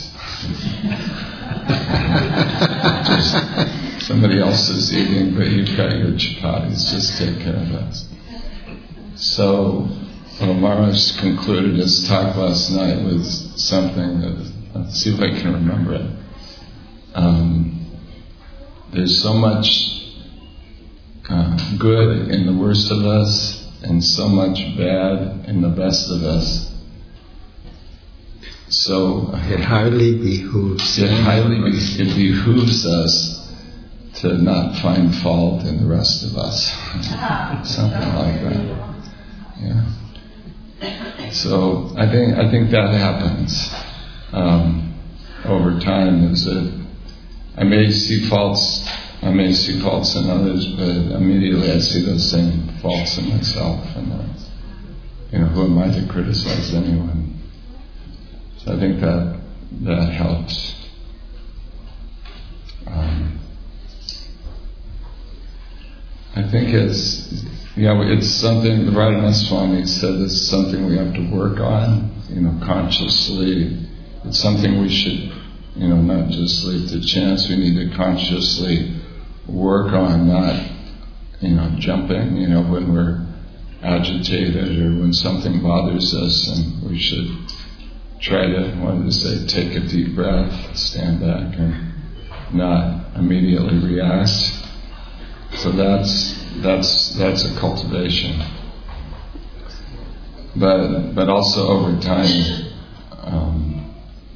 Just somebody else is eating, but you've got your chapatis. Just take care of that. So, well, Maharaj concluded his talk last night with something that, let's see if I can remember it. Um, there's so much uh, good in the worst of us, and so much bad in the best of us. So it hardly behooves it highly it behooves us to not find fault in the rest of us, something like that. Yeah. So I think I think that happens um, over time. Is that I may see faults, I may see faults in others, but immediately I see those same faults in myself, and uh, you know, who am I to criticize anyone? I think that that helps. Um, I think it's yeah, it's something. The Radhanath Swami said it's something we have to work on, you know, consciously. It's something we should, you know, not just leave to chance. We need to consciously work on, not, you know, jumping, you know, when we're agitated or when something bothers us, and we should try to, what did it say, take a deep breath, stand back, and not immediately react. So that's that's that's a cultivation. But but also over time, um,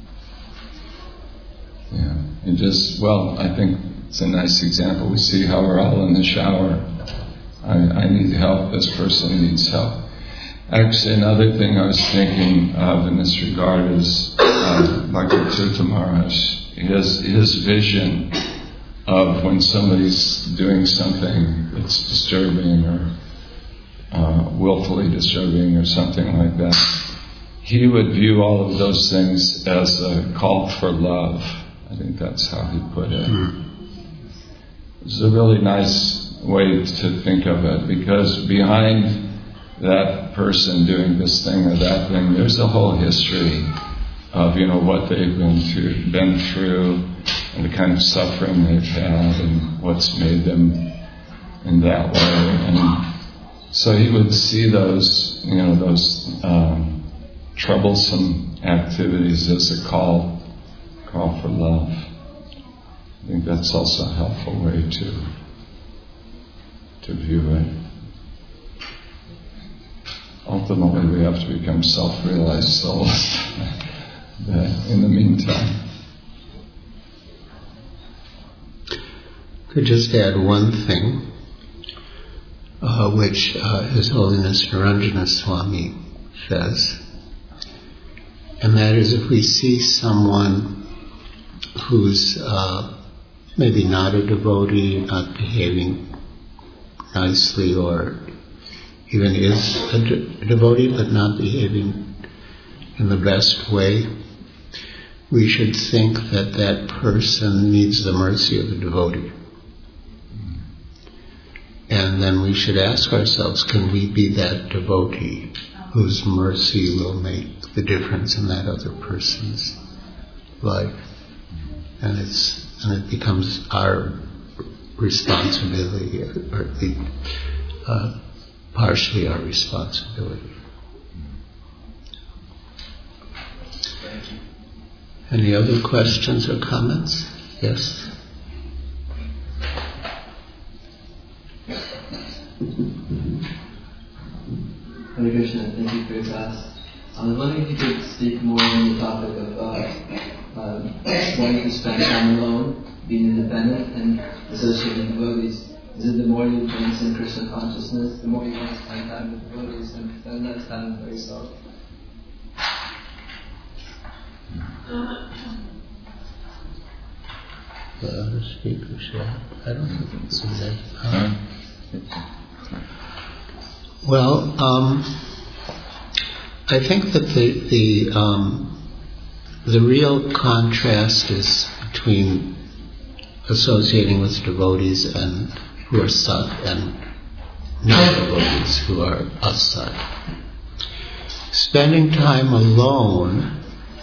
yeah, it just well, I think it's a nice example. We see how we're all in the shower. I, I need help. This person needs help. Actually, another thing I was thinking of in this regard is uh, Bhagavatirtha Maharaj, his, his vision of when somebody's doing something that's disturbing or uh, willfully disturbing or something like that. He would view all of those things as a call for love. I think that's how he put it. It's a really nice way to think of it, because behind that person doing this thing or that thing, there's a whole history of, you know, what they've been through, been through, and the kind of suffering they've had, and what's made them in that way. And so he would see those, you know, those um, troublesome activities as a call, call for love. I think that's also a helpful way to to view it. Ultimately, we have to become self-realized souls. But in the meantime, could just add one thing, uh, which uh, His Holiness Naranjana Swami says. And that is, if we see someone who's uh, maybe not a devotee, not behaving nicely, or even is a de- devotee but not behaving in the best way, we should think that that person needs the mercy of the devotee. And then we should ask ourselves, can we be that devotee whose mercy will make the difference in that other person's life? And it's and it becomes our responsibility, or the, uh, partially our responsibility. Any other questions or comments? Yes? Hare Krishna, thank you for your class. I was wondering if you could speak more on the topic of uh, uh, wanting to spend time alone, being independent, and associating with devotees. Is it the more you advance in Krishna consciousness, the more you want to spend time with devotees, and then that's time for yourself? The other speakers, yeah. I don't think it's that. Uh, well, um, I think that the the um, the real contrast is between associating with devotees and who are sat and non-devotees who are asat. Spending time alone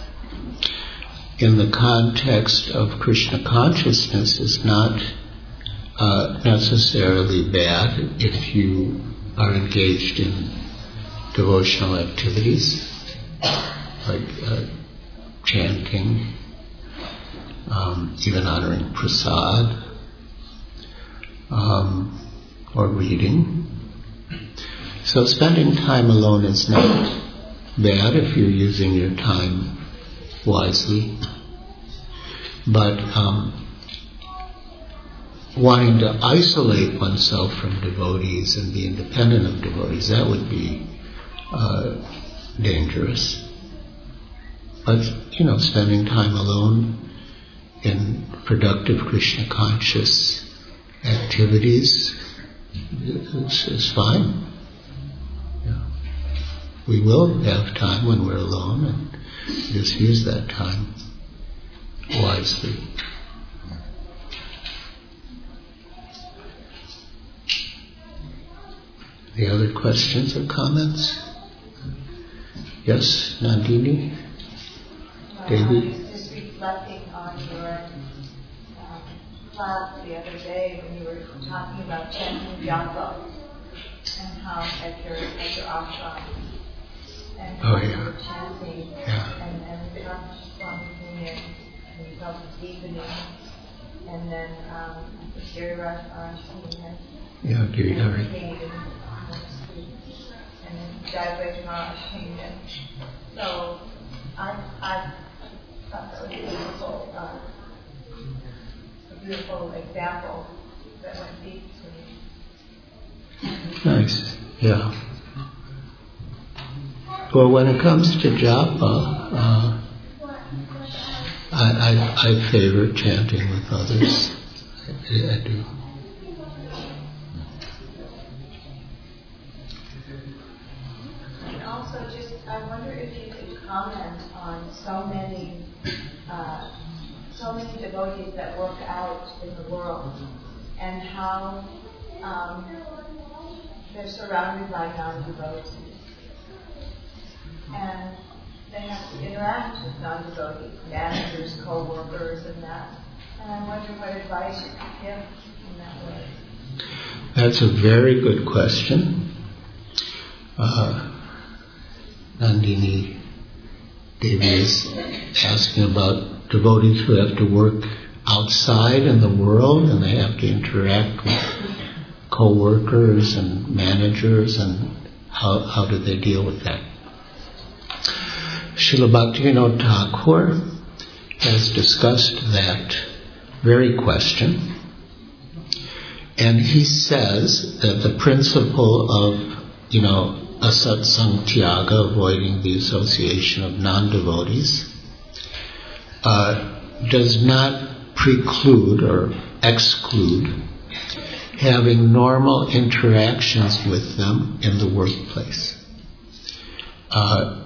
in the context of Krishna consciousness is not uh, necessarily bad if you are engaged in devotional activities like uh, chanting, um, even honoring prasad, um, or reading. So spending time alone is not bad if you're using your time wisely, but um, wanting to isolate oneself from devotees and be independent of devotees, that would be uh, dangerous. But, you know, spending time alone in productive Krishna conscious activities is, is fine. Yeah. We will have time when we're alone, and just use that time wisely. Any other questions or comments? Yes, Nandini? David? I was just reflecting on your um, class the other day when you were talking about chanting japa and how at your, at your ashram and how Oh, you yeah. were chanting Yeah. and, and the Swami singing and you felt it deepening, and then um, the Giriraj singing and Yeah, Giridhari. and then Jai Maharaj singing. So I I thought that was a beautiful, uh, a beautiful example that went deep to me. Nice. Yeah. Well, when it comes to japa, uh, I, I I favor chanting with others. I, I do. And also, just I wonder if you could comment on so many, uh, so many devotees that work out in the world, and how um, they're surrounded by non-devotees, and they have to interact with non-devotees, managers, co-workers, and that. And I wonder what advice you could give in that way. That's a very good question. Uh, Nandini Devi is asking about devotees who have to work outside in the world, and they have to interact with co-workers and managers, and how, how do they deal with that? Srila Bhaktivinoda Thakur has discussed that very question, and he says that the principle of, you know, asatsang tyaga, avoiding the association of non-devotees, uh, does not preclude or exclude having normal interactions with them in the workplace. Uh,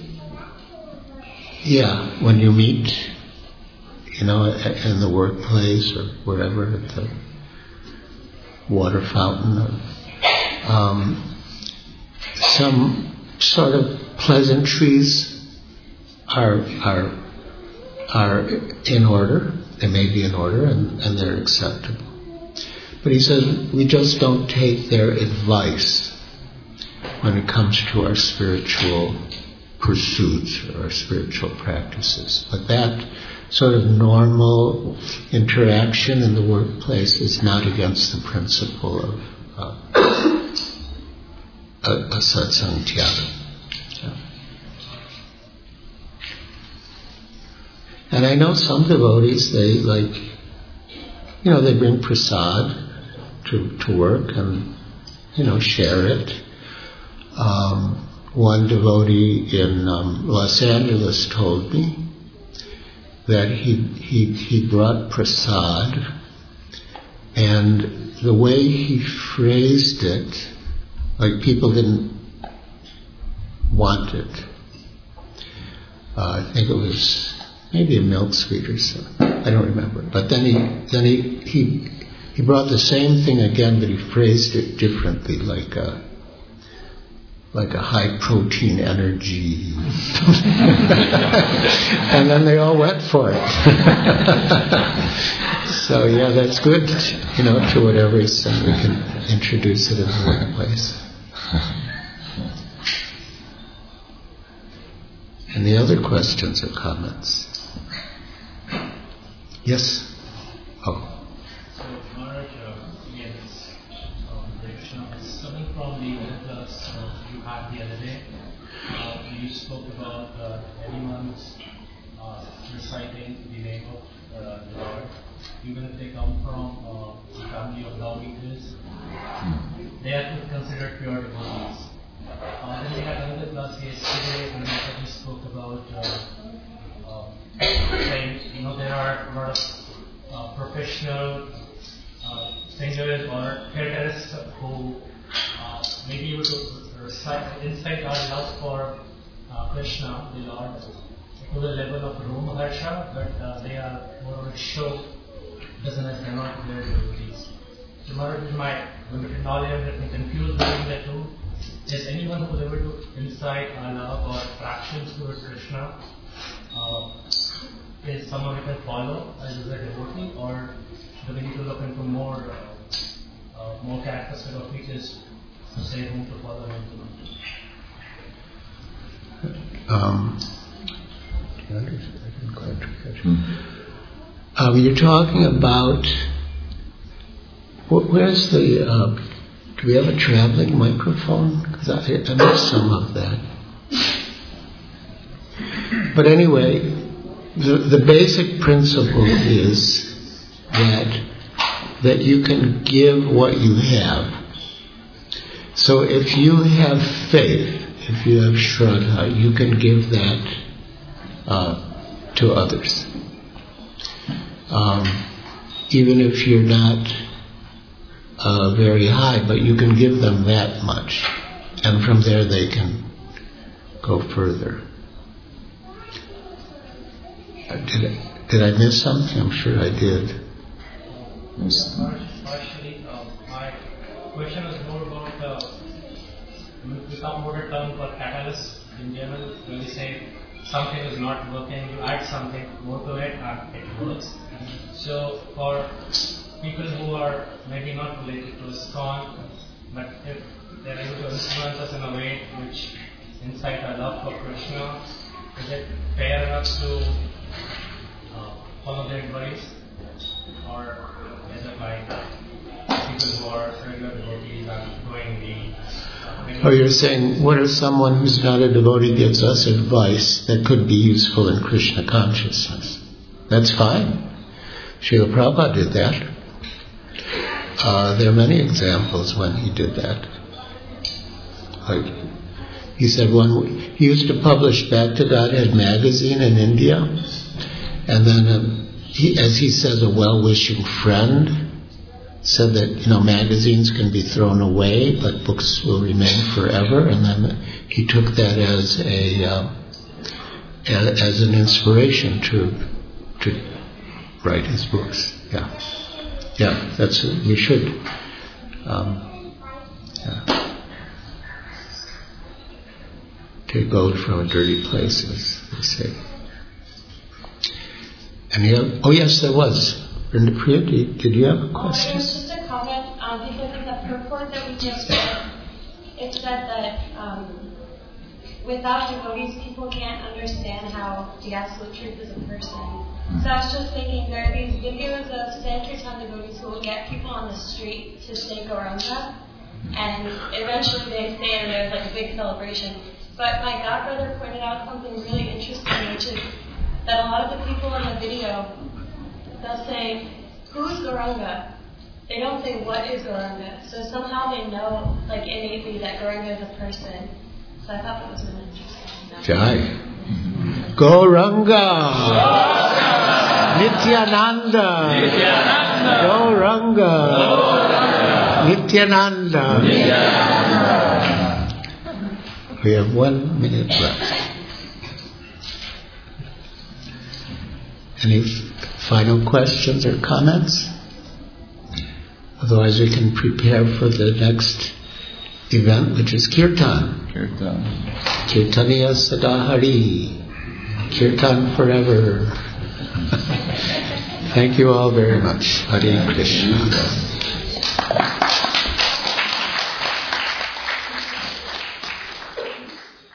yeah, when you meet, you know, in the workplace or wherever, at the water fountain, or, um, some sort of pleasantries are are are in order. They may be in order, and, and they're acceptable. But he says we just don't take their advice when it comes to our spiritual pursuits or our spiritual practices. But that sort of normal interaction in the workplace is not against the principle of uh, a, a satsang tyaga. Yeah. And I know some devotees, they like, you know, they bring prasad to, to work and, you know, share it. Um, one devotee in um, Los Angeles told me that he, he he brought prasad, and the way he phrased it, like people didn't want it. Uh, I think it was maybe a milk sweet or something. I don't remember. But then he then he he he brought the same thing again, but he phrased it differently, like a like a high protein energy. And then they all went for it. So yeah, that's good, you know, to whatever extent we can introduce it in the workplace. Any other questions or comments? Yes? Oh. So, Maharaj, uh, yes, um, Krishna is coming from the class uh, you had the other day. Uh, you spoke about uh, animals uh, reciting the name of uh, the Lord, even if they come from uh, the family of dog eaters, they are considered pure devotees. Uh, then we had another class yesterday when we spoke about uh, uh, saying, you know, there are a lot of uh, professional uh, singers or hairdressers who uh, may be able to recite, incite our love for uh, Krishna, the Lord, to the level of Roma Harsha, but uh, they are more of a show business, they are not their devotees. So, Maharaj, you might knowledge that we confuse between the two. Is anyone who is able to incite our love or attractions towards Krishna, uh, is someone we can follow as a devotee, or do we need to look into more uh, uh, more characteristic of features to say whom to follow and whom to Um, I didn't quite catch it. Um, you're talking about, wh- where's the, uh, do we have a traveling microphone? Because I, I missed some of that. But anyway, the, the basic principle is that that you can give what you have. So if you have faith, if you have shraddha, you can give that uh, to others. Um, even if you're not uh, very high, but you can give them that much. And from there they can go further. Uh, did I, did I miss something? I'm sure I did. Yes. Partially, uh, my question is more about uh, we come over a term for catalyst in general, when we say something is not working, you add something more to it and it works. So for people who are maybe not related to ISKCON, but if they're able to influence us in a way which incite our love for Krishna, is it fair enough to uh, follow their advice? Or is it like people who are regular devotees and doing the... Uh, Oh, you're saying, what if someone who's not a devotee gives us advice that could be useful in Krishna consciousness? That's fine. Srila Prabhupada did that. Uh, there are many examples when he did that. Like, he said one, he used to publish Back to Godhead magazine in India, and then um, he, as he says, a well-wishing friend said that, you know, magazines can be thrown away, but books will remain forever, and then he took that as a uh, as, as an inspiration to to write his books. Yeah, yeah, that's we should. Um, yeah. Take gold from dirty places, they say. Any other? Oh yes, there was. Brenda Priya, did, did you have a question? Oh, it was just a comment, um, because in the purport that we just read, it said that um, without devotees, people can't understand how the absolute truth is a person. So I was just thinking, there are these videos of Sankirtan devotees who will get people on the street to say Gauranga, and eventually they say, and there's like a big celebration. But my godbrother pointed out something really interesting, which is that a lot of the people in the video, they'll say, who's Gauranga? They don't say, what is Gauranga? So somehow they know, like innately, that Gauranga is a person. So I thought that was really interesting. Jai. Gauranga! Nityananda! Gauranga! Nityananda! We have one minute left. Any final questions or comments? Otherwise we can prepare for the next event, which is Kirtan. Kirtan. Kirtaniya Sadahari. Kirtan forever. Thank you all very much. Hare Krishna.